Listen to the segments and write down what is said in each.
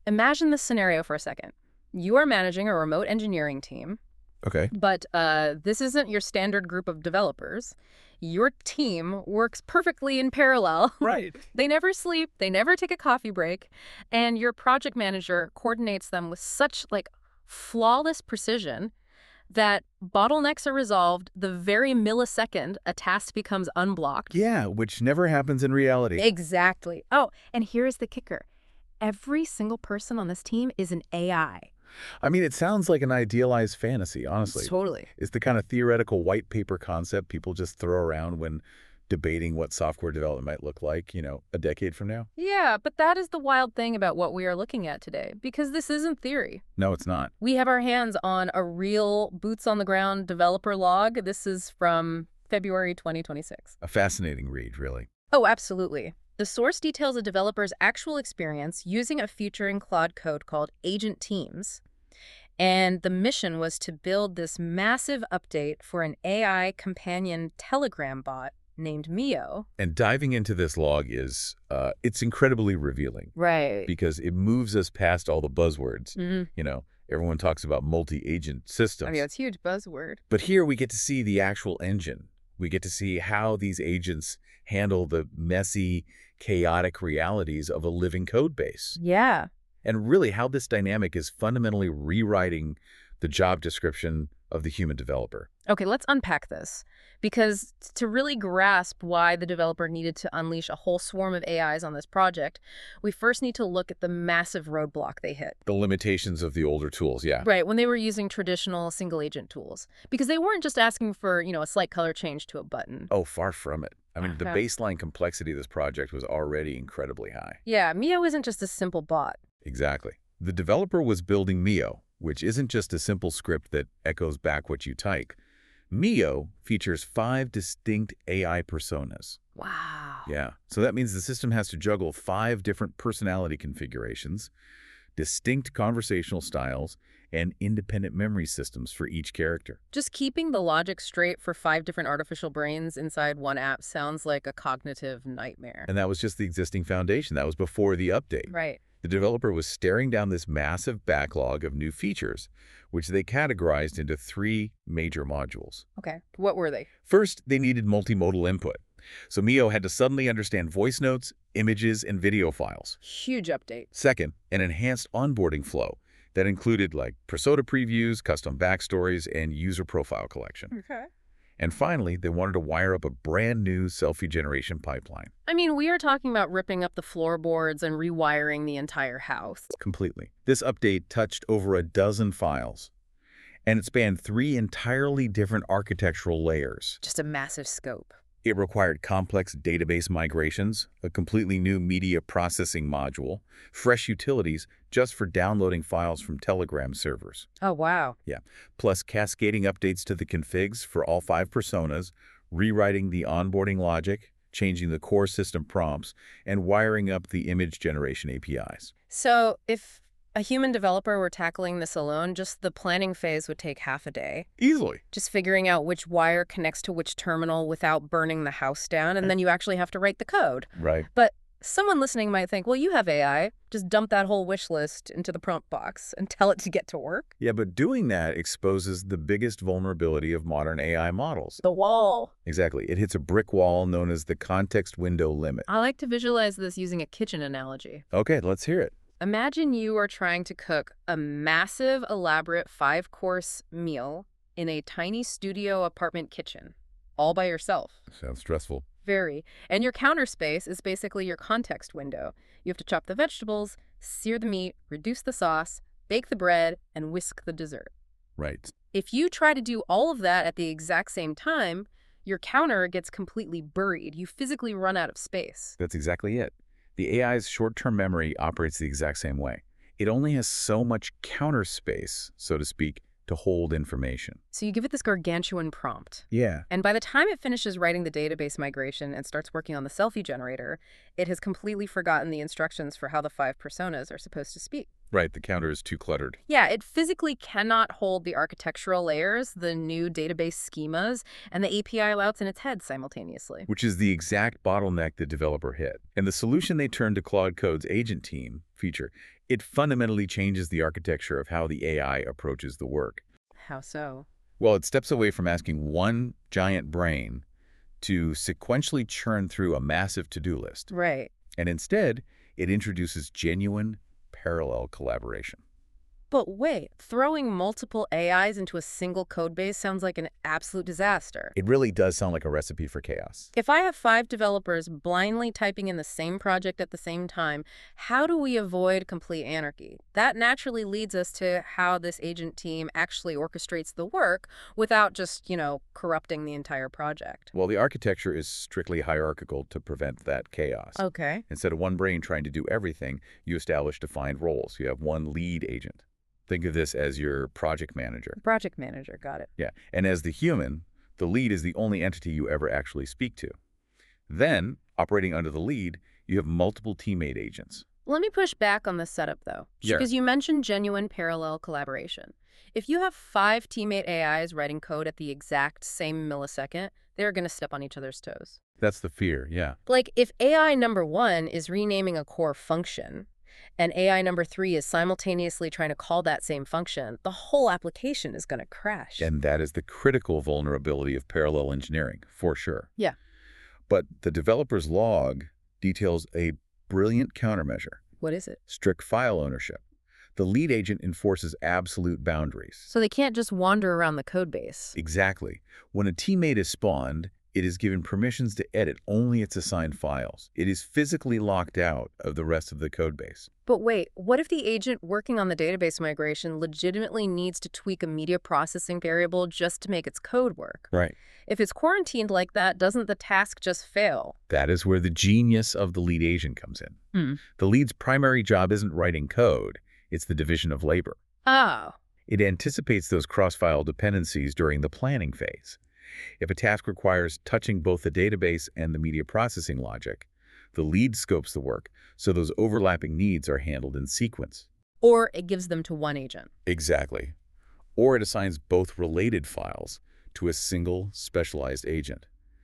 Imagine this scenario for a second. You are managing a remote engineering team, Okay. but this isn't your standard group of developers. Your team works perfectly in parallel. Right. They never sleep, they never take a coffee break, and your project manager coordinates them with such flawless precision that bottlenecks are resolved the very millisecond a task becomes unblocked. Yeah, which never happens in reality. Exactly. Oh, and here's the kicker. Every single person on this team is an AI. I mean, it sounds like an idealized fantasy, honestly. Totally. It's the kind of theoretical white paper concept people just throw around when debating what software development might look like, a decade from now. Yeah, but that is the wild thing about what we are looking at today, because this isn't theory. No, it's not. We have our hands on a real boots-on-the-ground developer log. This is from February 2026. A fascinating read, really. Oh, absolutely. The source details a developer's actual experience using a feature in Claude Code called Agent Teams. And the mission was to build this massive update for an AI companion Telegram bot named Mio. And diving into this log it's incredibly revealing. Right. Because it moves us past all the buzzwords. Mm-hmm. Everyone talks about multi-agent systems. I mean, it's a huge buzzword. But here we get to see the actual engine. We get to see how these agents handle the messy, chaotic realities of a living code base. Yeah. And really how this dynamic is fundamentally rewriting the job description of the human developer. Okay, let's unpack this. Because to really grasp why the developer needed to unleash a whole swarm of AIs on this project, we first need to look at the massive roadblock they hit. The limitations of the older tools, yeah. Right, when they were using traditional single-agent tools. Because they weren't just asking for, a slight color change to a button. Oh, far from it. I mean, the baseline complexity of this project was already incredibly high. Yeah, Mio isn't just a simple bot. Exactly. The developer was building Mio, which isn't just a simple script that echoes back what you type. Mio features 5 distinct AI personas. Wow. Yeah, so that means the system has to juggle 5 different personality configurations, distinct conversational styles, and independent memory systems for each character. Just keeping the logic straight for 5 different artificial brains inside one app sounds like a cognitive nightmare. And that was just the existing foundation. That was before the update. Right. The developer was staring down this massive backlog of new features, which they categorized into 3 major modules. Okay, what were they? First, they needed multimodal input. So Mio had to suddenly understand voice notes, images, and video files. Huge update. Second, an enhanced onboarding flow that included persona previews, custom backstories, and user profile collection. Okay. And finally, they wanted to wire up a brand new selfie generation pipeline. I mean, we are talking about ripping up the floorboards and rewiring the entire house. Completely. This update touched over a dozen files, and it spanned 3 entirely different architectural layers. Just a massive scope. It required complex database migrations, a completely new media processing module, fresh utilities just for downloading files from Telegram servers. Oh, wow. Yeah, plus cascading updates to the configs for all 5 personas, rewriting the onboarding logic, changing the core system prompts, and wiring up the image generation APIs. So if a human developer were tackling this alone, just the planning phase would take half a day. Easily. Just figuring out which wire connects to which terminal without burning the house down, and then you actually have to write the code. Right. But someone listening might think, well, you have AI. Just dump that whole wish list into the prompt box and tell it to get to work. Yeah, but doing that exposes the biggest vulnerability of modern AI models. The wall. Exactly. It hits a brick wall known as the context window limit. I like to visualize this using a kitchen analogy. Okay, let's hear it. Imagine you are trying to cook a massive, elaborate 5-course meal in a tiny studio apartment kitchen, all by yourself. Sounds stressful. Very. And your counter space is basically your context window. You have to chop the vegetables, sear the meat, reduce the sauce, bake the bread, and whisk the dessert. Right. If you try to do all of that at the exact same time, your counter gets completely buried. You physically run out of space. That's exactly it. The AI's short-term memory operates the exact same way. It only has so much counter space, so to speak, to hold information. So you give it this gargantuan prompt. Yeah. And by the time it finishes writing the database migration and starts working on the selfie generator, it has completely forgotten the instructions for how the 5 personas are supposed to speak. Right, the counter is too cluttered. Yeah, it physically cannot hold the architectural layers, the new database schemas, and the API louts in its head simultaneously. Which is the exact bottleneck the developer hit. And the solution they turned to Claude Code's Agent Team feature, it fundamentally changes the architecture of how the AI approaches the work. How so? Well, it steps away from asking one giant brain to sequentially churn through a massive to-do list. Right. And instead, it introduces genuine parallel collaboration. But wait, throwing multiple AIs into a single code base sounds like an absolute disaster. It really does sound like a recipe for chaos. If I have 5 developers blindly typing in the same project at the same time, how do we avoid complete anarchy? That naturally leads us to how this agent team actually orchestrates the work without just, corrupting the entire project. Well, the architecture is strictly hierarchical to prevent that chaos. Okay. Instead of one brain trying to do everything, you establish defined roles. You have one lead agent. Think of this as your project manager. Project manager, got it. Yeah, and as the human, the lead is the only entity you ever actually speak to. Then, operating under the lead, you have multiple teammate agents. Let me push back on this setup, though, Sure. because you mentioned genuine parallel collaboration. If you have 5 teammate AIs writing code at the exact same millisecond, they're going to step on each other's toes. That's the fear, yeah. Like, if AI number 1 is renaming a core function, and AI number 3 is simultaneously trying to call that same function, the whole application is going to crash. And that is the critical vulnerability of parallel engineering, for sure. Yeah. But the developer's log details a brilliant countermeasure: What is it? strict file ownership. The lead agent enforces absolute boundaries. So they can't just wander around the code base. Exactly. When a teammate is spawned, it is given permissions to edit only its assigned files. It is physically locked out of the rest of the codebase. But wait, what if the agent working on the database migration legitimately needs to tweak a media processing variable just to make its code work? Right. If it's quarantined like that, doesn't the task just fail? That is where the genius of the lead agent comes in. The lead's primary job isn't writing code, it's the division of labor. Oh. It anticipates those cross-file dependencies during the planning phase. If a task requires touching both the database and the media processing logic, the lead scopes the work so those overlapping needs are handled in sequence. Or it gives them to one agent. Exactly. Or it assigns both related files to a single specialized agent.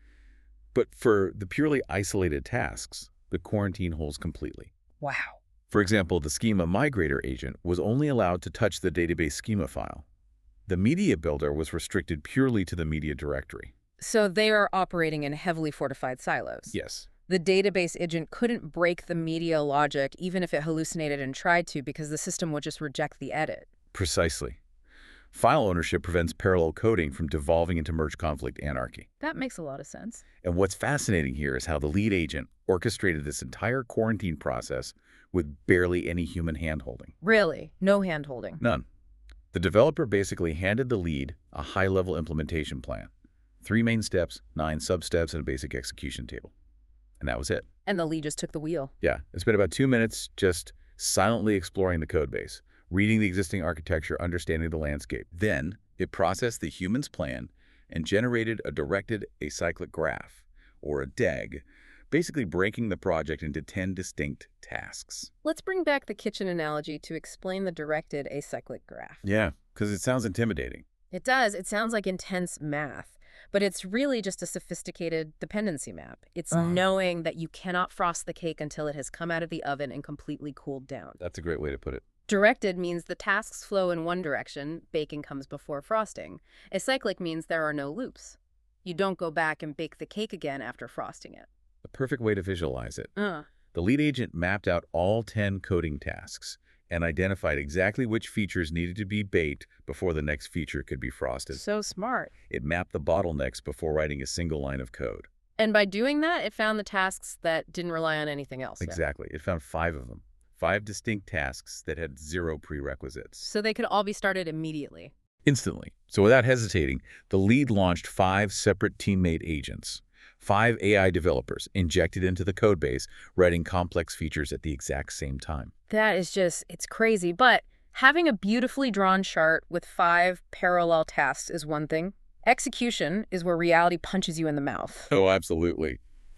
But for the purely isolated tasks, the quarantine holds completely. Wow. For example, the schema migrator agent was only allowed to touch the database schema file. The media builder was restricted purely to the media directory. So they are operating in heavily fortified silos. Yes. The database agent couldn't break the media logic even if it hallucinated and tried to, because the system would just reject the edit. Precisely. File ownership prevents parallel coding from devolving into merge conflict anarchy. That makes a lot of sense. And what's fascinating here is how the lead agent orchestrated this entire quarantine process with barely any human handholding. Really? No hand-holding? None. The developer basically handed the lead a high-level implementation plan. 3 main steps, 9 sub-steps, and a basic execution table. And that was it. And the lead just took the wheel. Yeah, it spent about 2 minutes just silently exploring the codebase, reading the existing architecture, understanding the landscape. Then, it processed the human's plan and generated a directed acyclic graph, or a DAG, basically breaking the project into 10 distinct tasks. Let's bring back the kitchen analogy to explain the directed acyclic graph. Yeah, because it sounds intimidating. It does. It sounds like intense math, but it's really just a sophisticated dependency map. It's knowing that you cannot frost the cake until it has come out of the oven and completely cooled down. That's a great way to put it. Directed means the tasks flow in one direction, baking comes before frosting. Acyclic means there are no loops. You don't go back and bake the cake again after frosting it. A perfect way to visualize it. The lead agent mapped out all 10 coding tasks and identified exactly which features needed to be baked before the next feature could be frosted. So smart. It mapped the bottlenecks before writing a single line of code. And by doing that, it found the tasks that didn't rely on anything else. Yeah. Exactly. It found 5 of them. 5 distinct tasks that had 0 prerequisites. So they could all be started immediately. Instantly. So without hesitating, the lead launched 5 separate teammate agents. 5 AI developers injected into the codebase, writing complex features at the exact same time. That is just, it's crazy. But having a beautifully drawn chart with 5 parallel tasks is one thing. Execution is where reality punches you in the mouth. Oh, absolutely.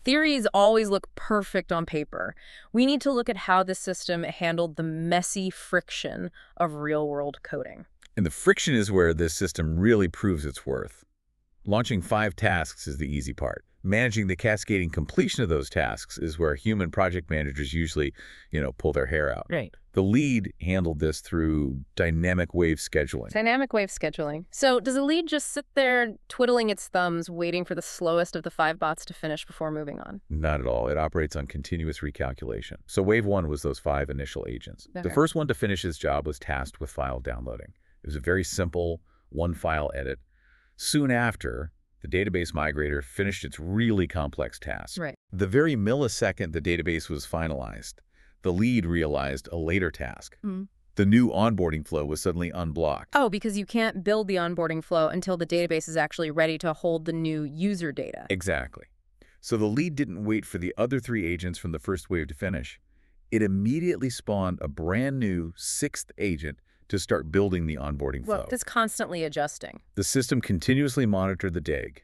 Theories always look perfect on paper. We need to look at how this system handled the messy friction of real-world coding. And the friction is where this system really proves its worth. Launching 5 tasks is the easy part. Managing the cascading completion of those tasks is where human project managers usually, pull their hair out. Right. The lead handled this through dynamic wave scheduling. Dynamic wave scheduling. So does a lead just sit there twiddling its thumbs, waiting for the slowest of the 5 bots to finish before moving on? Not at all. It operates on continuous recalculation. So wave 1 was those 5 initial agents. Okay. The first one to finish his job was tasked with file downloading. It was a very simple one-file edit. Soon after, the database migrator finished its really complex task. Right. The very millisecond the database was finalized, the lead realized a later task. The new onboarding flow was suddenly unblocked. Oh, because you can't build the onboarding flow until the database is actually ready to hold the new user data. Exactly. So the lead didn't wait for the other 3 agents from the first wave to finish. It immediately spawned a brand new 6th agent to start building the onboarding flow. Well, that's constantly adjusting. The system continuously monitored the DAG.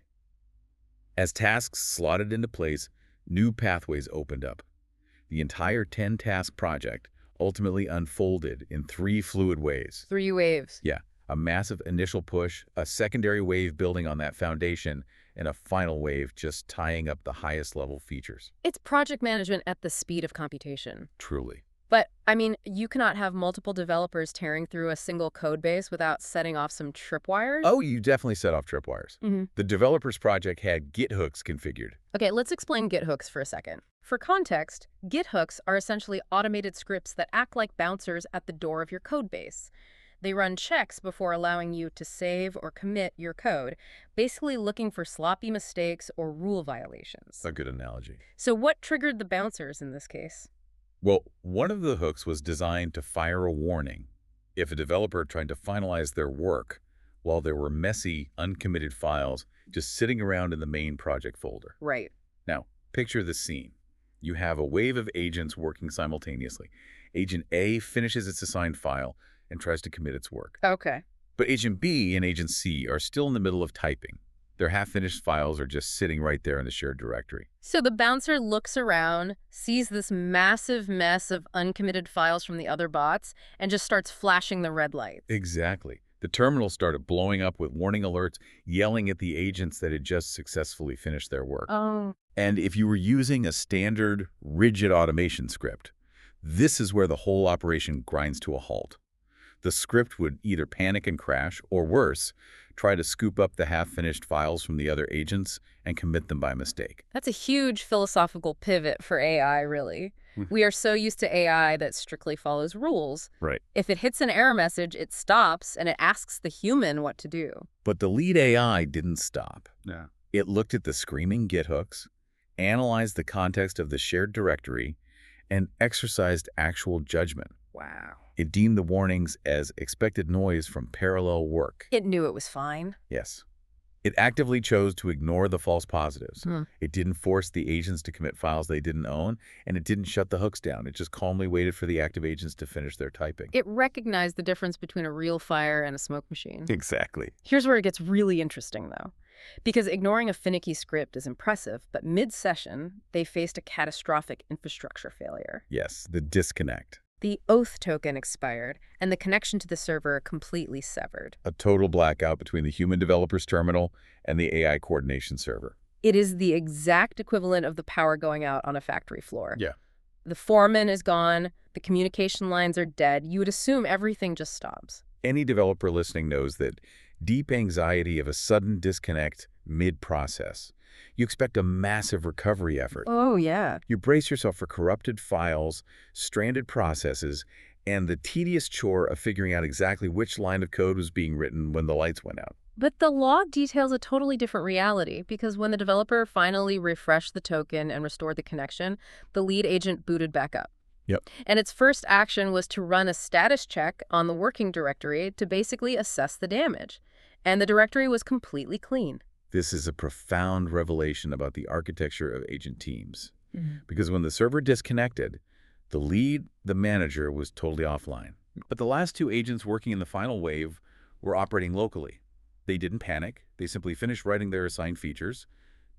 As tasks slotted into place, new pathways opened up. The entire 10-task project ultimately unfolded in 3 fluid waves. 3 waves. Yeah, a massive initial push, a secondary wave building on that foundation, and a final wave just tying up the highest level features. It's project management at the speed of computation. Truly. But, you cannot have multiple developers tearing through a single code base without setting off some tripwires. Oh, you definitely set off tripwires. The developer's project had Git hooks configured. Okay, let's explain Git hooks for a second. For context, Git hooks are essentially automated scripts that act like bouncers at the door of your code base. They run checks before allowing you to save or commit your code, basically looking for sloppy mistakes or rule violations. A good analogy. So what triggered the bouncers in this case? Well, one of the hooks was designed to fire a warning if a developer tried to finalize their work while there were messy, uncommitted files just sitting around in the main project folder. Right. Now, picture the scene. You have a wave of agents working simultaneously. Agent A finishes its assigned file and tries to commit its work. Okay. But Agent B and Agent C are still in the middle of typing. Their half-finished files are just sitting right there in the shared directory. So the bouncer looks around, sees this massive mess of uncommitted files from the other bots, and just starts flashing the red lights. Exactly. The terminal started blowing up with warning alerts, yelling at the agents that had just successfully finished their work. Oh. And if you were using a standard, rigid automation script, this is where the whole operation grinds to a halt. The script would either panic and crash, or worse, try to scoop up the half-finished files from the other agents and commit them by mistake. That's a huge philosophical pivot for AI, really. We are so used to AI that strictly follows rules. Right. If it hits an error message, it stops and it asks the human what to do. But the lead AI didn't stop. Yeah. It looked at the screaming Git hooks, analyzed the context of the shared directory, and exercised actual judgment. Wow. It deemed the warnings as expected noise from parallel work. It knew it was fine. Yes. It actively chose to ignore the false positives. Hmm. It didn't force the agents to commit files they didn't own, and it didn't shut the hooks down. It just calmly waited for the active agents to finish their typing. It recognized the difference between a real fire and a smoke machine. Exactly. Here's where it gets really interesting, though. Because ignoring a finicky script is impressive, but mid-session, they faced a catastrophic infrastructure failure. Yes, the disconnect. The oath token expired, and the connection to the server completely severed. A total blackout between the human developer's terminal and the AI coordination server. It is the exact equivalent of the power going out on a factory floor. Yeah. The foreman is gone, the communication lines are dead. You would assume everything just stops. Any developer listening knows that deep anxiety of a sudden disconnect mid-process. You expect a massive recovery effort. Oh, yeah. You brace yourself for corrupted files, stranded processes, and the tedious chore of figuring out exactly which line of code was being written when the lights went out. But the log details a totally different reality, because when the developer finally refreshed the token and restored the connection, the lead agent booted back up. Yep. And its first action was to run a status check on the working directory to basically assess the damage. And the directory was completely clean. This is a profound revelation about the architecture of agent teams. Because when the server disconnected, the lead, the manager, was totally offline. But the last two agents working in the final wave were operating locally. They didn't panic. They simply finished writing their assigned features,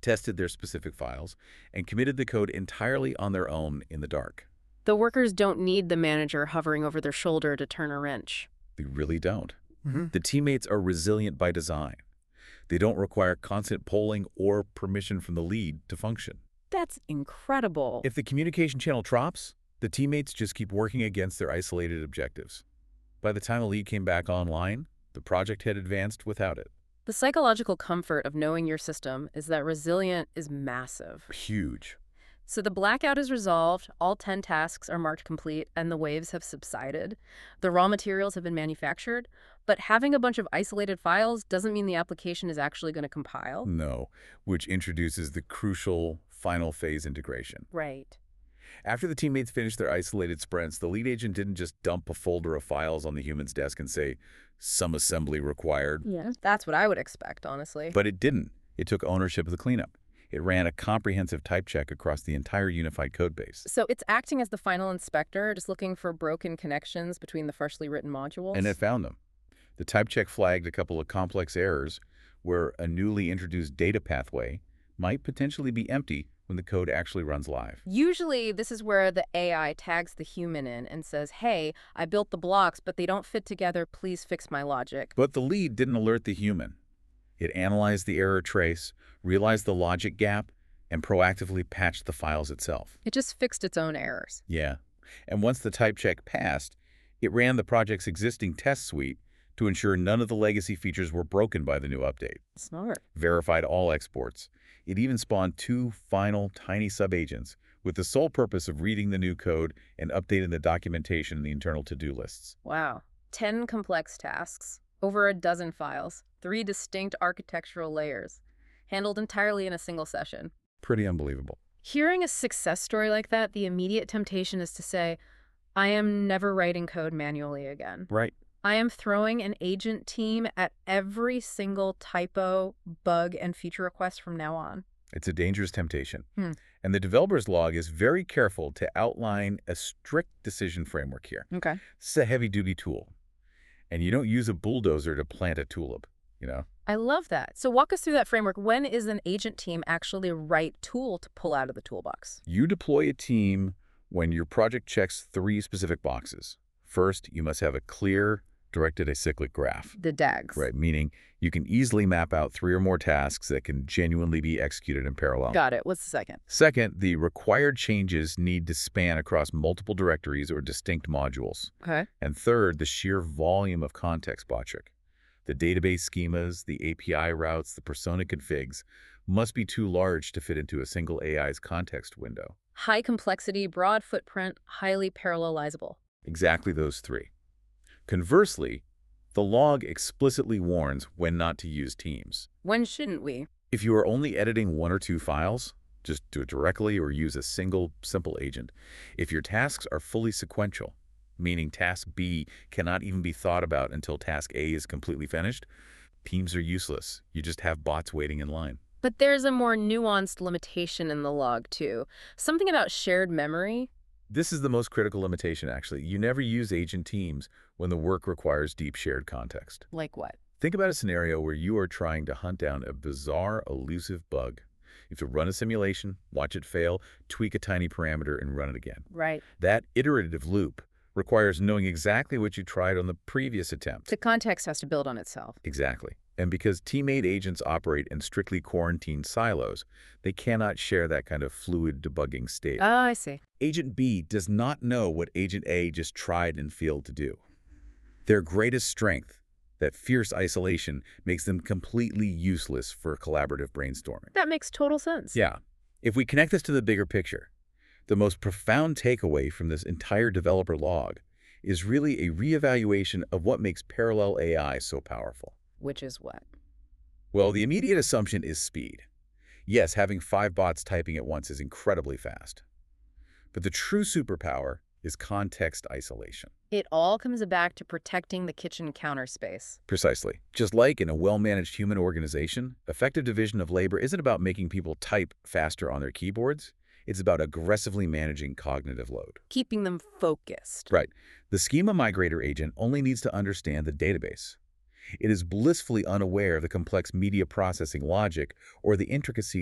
tested their specific files, and committed the code entirely on their own in the dark. The workers don't need the manager hovering over their shoulder to turn a wrench. They really don't. Mm-hmm. The teammates are resilient by design. They don't require constant polling or permission from the lead to function. That's incredible. If the communication channel drops, the teammates just keep working against their isolated objectives. By the time the lead came back online, the project had advanced without it. The psychological comfort of knowing your system is that resilient is massive. Huge. So the blackout is resolved, all 10 tasks are marked complete, and the waves have subsided. The raw materials have been manufactured, but having a bunch of isolated files doesn't mean the application is actually going to compile. No, which introduces the crucial final phase integration. Right. After the teammates finished their isolated sprints, the lead agent didn't just dump a folder of files on the human's desk and say, "Some assembly required." Yeah. That's what I would expect, honestly. But it didn't. It took ownership of the cleanup. It ran a comprehensive type check across the entire unified codebase. So it's acting as the final inspector, just looking for broken connections between the freshly written modules? And it found them. The type check flagged a couple of complex errors where a newly introduced data pathway might potentially be empty when the code actually runs live. Usually, this is where the AI tags the human in and says, hey, I built the blocks, but they don't fit together. Please fix my logic. But the lead didn't alert the human. It analyzed the error trace, realized the logic gap, and proactively patched the files itself. It just fixed its own errors. Yeah. And once the type check passed, it ran the project's existing test suite to ensure none of the legacy features were broken by the new update. Smart. Verified all exports. It even spawned 2 final tiny sub-agents with the sole purpose of reading the new code and updating the documentation in the internal to-do lists. Wow. 10 complex tasks, over a dozen files, 3 distinct architectural layers, handled entirely in a single session. Pretty unbelievable. Hearing a success story like that, the immediate temptation is to say, I am never writing code manually again. Right. I am throwing an agent team at every single typo, bug, and feature request from now on. It's a dangerous temptation. And the developer's log is very careful to outline a strict decision framework here. Okay. This is a heavy-duty tool. And you don't use a bulldozer to plant a tulip, you know? I love that. So walk us through that framework. When is an agent team actually the right tool to pull out of the toolbox? You deploy a team when your project checks 3 specific boxes. First, you must have a clear, directed acyclic graph. The DAGs. Right, meaning you can easily map out 3 or more tasks that can genuinely be executed in parallel. Got it. What's the second? Second, the required changes need to span across multiple directories or distinct modules. Okay. And third, the sheer volume of context logic. The database schemas, the API routes, the persona configs must be too large to fit into a single AI's context window. High complexity, broad footprint, highly parallelizable. Exactly those 3. Conversely, the log explicitly warns when not to use teams. When shouldn't we? If you are only editing 1 or 2 files, just do it directly or use a single, simple agent. If your tasks are fully sequential, meaning task B cannot even be thought about until task A is completely finished, teams are useless. You just have bots waiting in line. But there's a more nuanced limitation in the log, too. Something about shared memory. This is the most critical limitation, actually. You never use agent teams when the work requires deep shared context. Like what? Think about a scenario where you are trying to hunt down a bizarre, elusive bug. You have to run a simulation, watch it fail, tweak a tiny parameter, and run it again. Right. That iterative loop requires knowing exactly what you tried on the previous attempt. The context has to build on itself. Exactly. And because teammate agents operate in strictly quarantined silos, they cannot share that kind of fluid debugging state. Oh, I see. Agent B does not know what Agent A just tried and failed to do. Their greatest strength, that fierce isolation, makes them completely useless for collaborative brainstorming. That makes total sense. Yeah. If we connect this to the bigger picture, the most profound takeaway from this entire developer log is really a reevaluation of what makes parallel AI so powerful. Which is what? Well, the immediate assumption is speed. Yes, having 5 bots typing at once is incredibly fast. But the true superpower is context isolation. It all comes back to protecting the kitchen counter space. Precisely. Just like in a well-managed human organization, effective division of labor isn't about making people type faster on their keyboards. It's about aggressively managing cognitive load. Keeping them focused. Right. The schema migrator agent only needs to understand the database. It is blissfully unaware of the complex media processing logic or the intricacies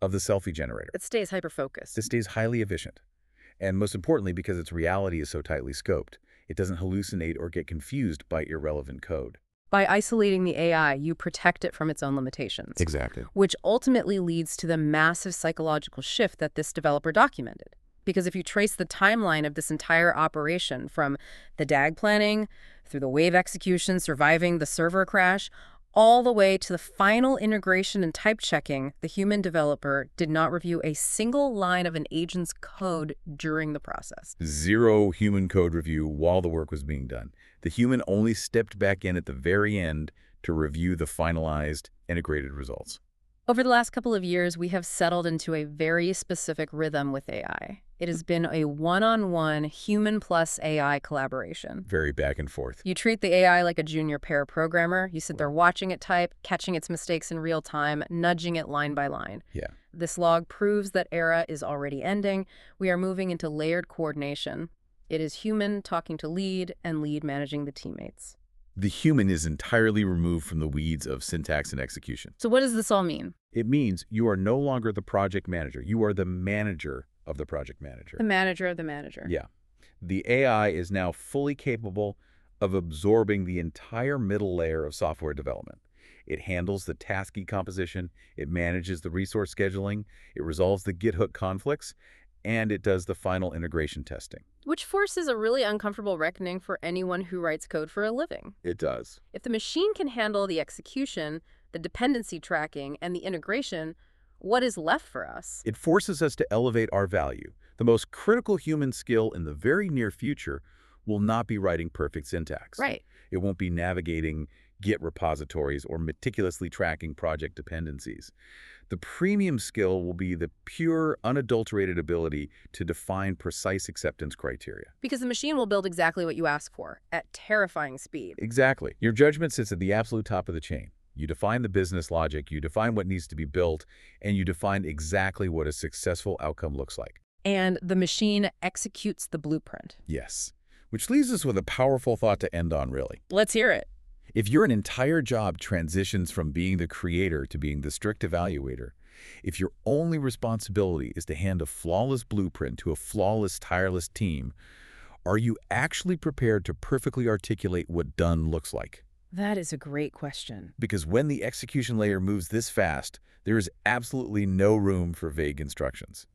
of the selfie generator. It stays hyper-focused. This stays highly efficient. And most importantly, because its reality is so tightly scoped, it doesn't hallucinate or get confused by irrelevant code. By isolating the AI, you protect it from its own limitations. Exactly. Which ultimately leads to the massive psychological shift that this developer documented. Because if you trace the timeline of this entire operation from the DAG planning, through the wave execution, surviving the server crash, all the way to the final integration and type checking, the human developer did not review a single line of an agent's code during the process. Zero human code review while the work was being done. The human only stepped back in at the very end to review the finalized, integrated results. Over the last couple of years, we have settled into a very specific rhythm with AI. It has been a one-on-one human plus AI collaboration. Very back and forth. You treat the AI like a junior pair programmer. You sit there watching it type, catching its mistakes in real time, nudging it line by line. Yeah. This log proves that era is already ending. We are moving into layered coordination. It is human talking to lead and lead managing the teammates. The human is entirely removed from the weeds of syntax and execution. So what does this all mean? It means you are no longer the project manager. You are the manager of the project manager. The manager of the manager. Yeah. The AI is now fully capable of absorbing the entire middle layer of software development. It handles the task decomposition, it manages the resource scheduling, it resolves the Git conflicts, and it does the final integration testing. Which forces a really uncomfortable reckoning for anyone who writes code for a living. It does. If the machine can handle the execution, the dependency tracking, and the integration, what is left for us? It forces us to elevate our value. The most critical human skill in the very near future will not be writing perfect syntax. Right. It won't be navigating Git repositories or meticulously tracking project dependencies. The premium skill will be the pure, unadulterated ability to define precise acceptance criteria. Because the machine will build exactly what you ask for, at terrifying speed. Exactly. Your judgment sits at the absolute top of the chain. You define the business logic, you define what needs to be built, and you define exactly what a successful outcome looks like. And the machine executes the blueprint. Yes. Which leaves us with a powerful thought to end on, really. Let's hear it. If your entire job transitions from being the creator to being the strict evaluator, if your only responsibility is to hand a flawless blueprint to a flawless, tireless team, are you actually prepared to perfectly articulate what done looks like? That is a great question. Because when the execution layer moves this fast, there is absolutely no room for vague instructions.